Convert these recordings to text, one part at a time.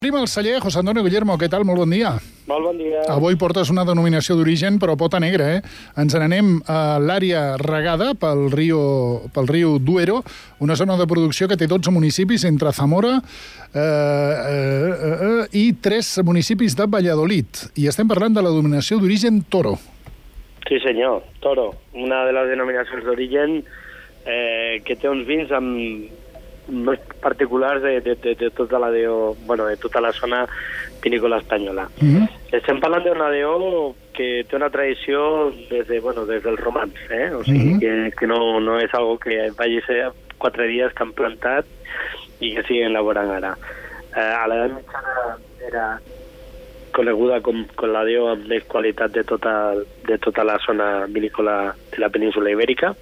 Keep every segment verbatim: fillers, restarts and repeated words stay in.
Obrim el celler, José Antonio Guillermo, què tal? Molt bon dia. Molt bon dia. Avui portes una denominació d'origen, però pota negra, eh? Ens n'anem a l'àrea regada pel riu, pel riu Duero, una zona de producció que té dotze municipis entre Zamora eh, eh, eh, i tres municipis de Valladolid. I estem parlant de la denominació d'origen Toro. Sí, senyor, Toro. Una de les denominacions d'origen eh, que té uns vins amb més particulars de, de, de, de tota la D O, bueno, de tota la zona vinícola espanyola. Mm-hmm. Estem parlant d'una D O que té una tradició des, de, bueno, des del romanç, eh? O sigui, mm-hmm. que, que no, no és algo que vagi ser quatre dies que han plantat i que siguen elaborant ara. Eh, a l'edat mitjana era coneguda com, com la D O amb més qualitat de tota, de tota la zona vinícola de la península Ibèrica,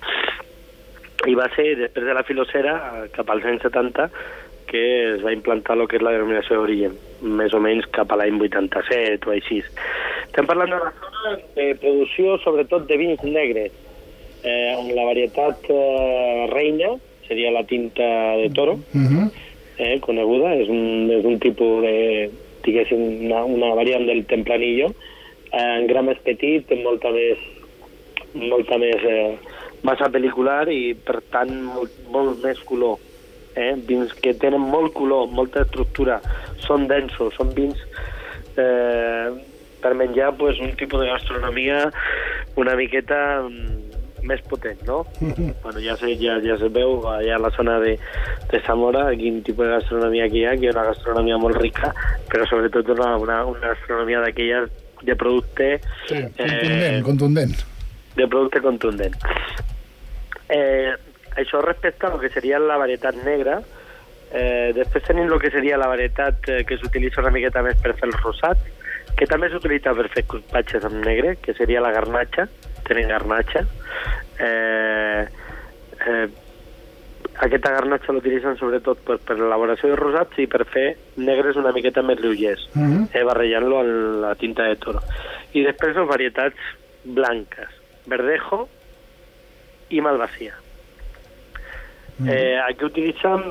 i va ser després de la filocera, cap als anys setanta, que es va implantar el que és la denominació d'origen, més o menys cap a l'any vuitanta-set o així. Estem parlant d'una zona de producció sobretot de vins negres, eh, on la varietat eh, reina seria la tinta de Toro, uh-huh. eh, coneguda, és un, és un tipus de, diguéssim, una, una variant del Tempranillo, eh, en gra més petit, amb molta més, molta més eh, massa pel·licular i, per tant, molt, molt més color. Eh? Vins que tenen molt color, molta estructura, són densos, són vins eh, per menjar pues, un tipus de gastronomia una miqueta mm, més potent, no? Mm-hmm. Bueno, ja, se, ja, ja se veu allà a la zona de, de Zamora quin tipus de gastronomia que hi ha, que hi ha una gastronomia molt rica, però sobretot una, una, una gastronomia d'aquelles de producte... Sí, contundent, eh, contundent. De producte contundent. Eh, això respecte a lo que seria la varietat negra. Eh, després tenim el que seria la varietat eh, que s'utilitza una miqueta més per fer el rosat, que també s'utilitza per fer cupatges amb negre, que seria la garnatxa. Tenen garnatxa. Eh, eh, aquesta garnatxa l'utilitzen sobretot per, per l'elaboració de rosats i per fer negres una miqueta més lleugers, mm-hmm. eh, barrejant-lo amb la tinta de Toro. I després les varietats blanques, verdejo i malvasia. Mm. Eh, aquí utilitzem...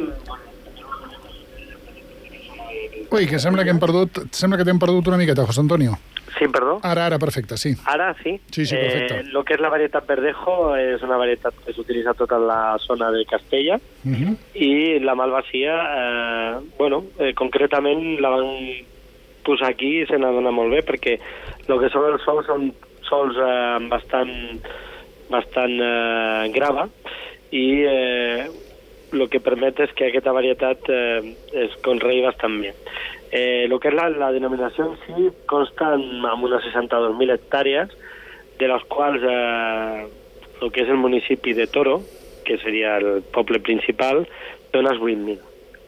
Ui, que sembla que hem perdut, sembla que t'hem perdut una miqueta, José Antonio. Sí, perdó? Ara, ara, perfecte, sí. Ara sí? Sí, sí, perfecte. Eh, lo que és la varietat verdejo és una varietat que s'utilitza tota la zona de Castella, mm-hmm. i la malvasia, eh, bueno, eh, concretament la van posar aquí i se n'adona molt bé, perquè el que són els sols són sols eh, bastant... bastant eh, grava i eh, el que permet és que aquesta varietat eh, es conrei bastant bé. Eh, el que és la, la denominació en si consta en, en unes seixanta-dos mil hectàrees, de les quals eh, el que és el municipi de Toro, que seria el poble principal, té unes vuit mil.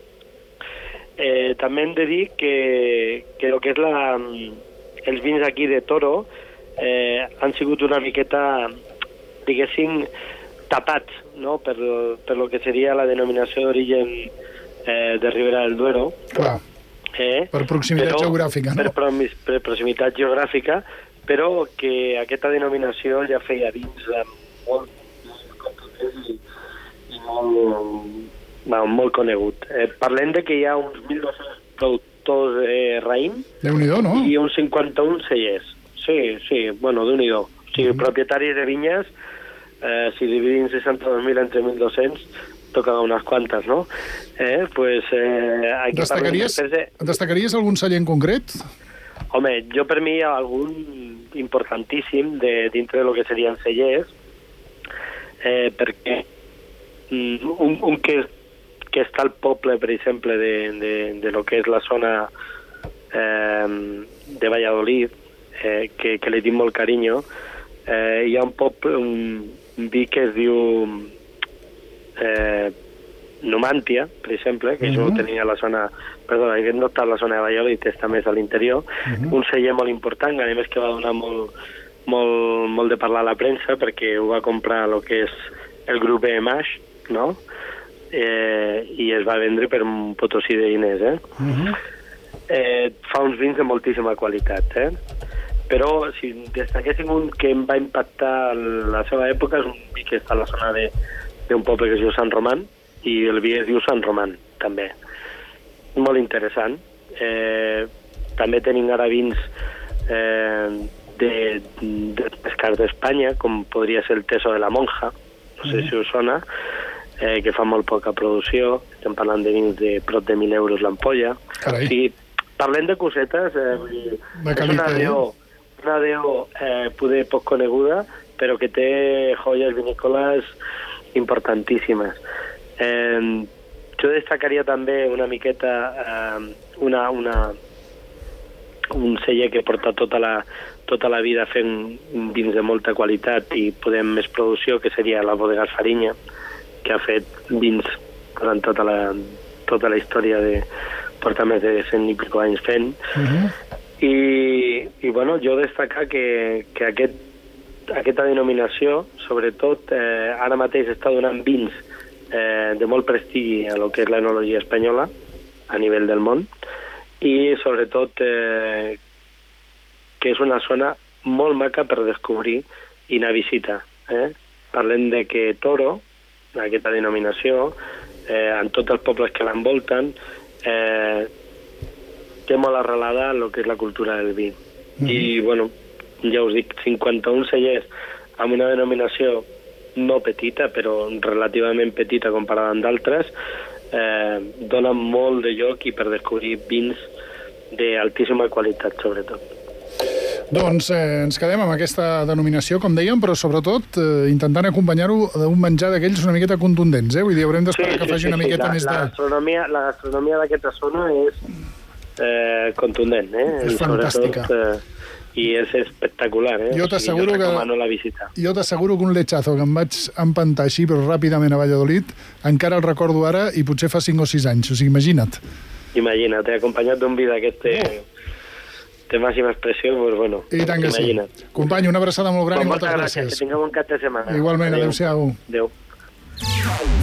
Eh, també hem de dir que, que el que és la, els vins aquí de Toro eh, han sigut una miqueta, diguéssim, tapats, no? per, per lo que seria la denominació d'origen eh, de Ribera del Duero. Clar. Eh? Per proximitat però, geogràfica, no? Per, per proximitat geogràfica, però que aquesta denominació ja feia vins molt, molt i, i molt, no, molt conegut. Eh, parlem de que hi ha uns mil dos-cents productors eh, raïm. Déu-n'hi-do, no? I uns cinquanta-un cellers. Sí, sí, bueno, Déu-n'hi-do. O sigui, mm-hmm. propietaris de vinyes, eh, si dividim seixanta-dos mil entre mil dos-cents, toca unes quantes, no? Eh, pues, eh, aquí destacaries, de... destacaries algun celler en concret? Home, jo per mi algun importantíssim de, dintre del que serien cellers, eh, perquè un, un que, que està al poble, per exemple, de, de, de lo que és la zona eh, de Valladolid, eh, que, que li tinc molt carinyo, eh, hi ha un poble, un, un vi que es diu eh, Numantia, per exemple, que uh-huh. això ho tenia a la zona, perdona, que no està a la zona de Valladolid, està més a l'interior, uh-huh. un celler molt important, a més que va donar molt, molt, molt de parlar a la premsa, perquè ho va comprar el que és el grup E M H, no? Eh, i es va vendre per un potosí de diners, eh? Uh-huh. eh? Fa uns vins de moltíssima qualitat, eh? Però si destaquéssim un que em va impactar la seva època, és un vi que està a la zona d'un poble que es diu Sant Roman, i el vi es diu Sant Roman, també. Molt interessant, Eh, també tenim ara vins eh, de, de pescar d'Espanya, com podria ser el Teso de la Monja, no sé mm. si us sona, eh, que fa molt poca producció. Estem parlant de vins de prop de mil euros l'ampolla. O sigui, parlem de cosetes, eh, vull dir, és una D O, una D O eh, poder poc coneguda, però que té joies vinícoles importantíssimes. Eh, jo destacaria també una miqueta eh, una, una, un celler que porta tota la, tota la vida fent vins de molta qualitat i podem més producció, que seria la Bodegas Fariña, que ha fet vins durant tota la, tota la història de porta més de cent i pico anys fent. Uh-huh. I, i bueno, jo destacar que, que aquest, aquesta denominació, sobretot, eh, ara mateix està donant vins eh, de molt prestigi a lo que és l'enologia espanyola a nivell del món, i sobretot eh, que és una zona molt maca per descobrir i anar a visitar. Eh? Parlem de que Toro, aquesta denominació, eh, en tots els pobles que l'envolten, eh, té molt arrelada el que és la cultura del vi. Mm-hmm. I, bueno, ja us dic, cinquanta-un cellers amb una denominació no petita, però relativament petita comparada amb d'altres, eh, donen molt de lloc i per descobrir vins d'altíssima qualitat, sobretot. Doncs eh, ens quedem amb aquesta denominació, com dèiem, però sobretot eh, intentant acompanyar-ho d'un menjar d'aquells una miqueta contundents, eh? Vull dir, haurem d'esperar sí, que sí, faci sí, una miqueta sí. la, més de... La gastronomia, la gastronomia d'aquesta zona és eh, contundent, eh? És I fantàstica. Eh, I és espectacular, eh? Jo t'asseguro que... la visita. Jo t'asseguro que un lechazo que em vaig empantar així, però ràpidament a Valladolid, encara el recordo ara i potser fa cinc o sis anys, o sigui, imagina't. Imagina't, he acompanyat d'un vi d'aquest... Oh. de màxima expressió, doncs bueno, i tant que sí. Company, una abraçada molt gran i moltes gràcies. Que tingueu un cap de setmana. Igualment, adéu-siau. Adéu.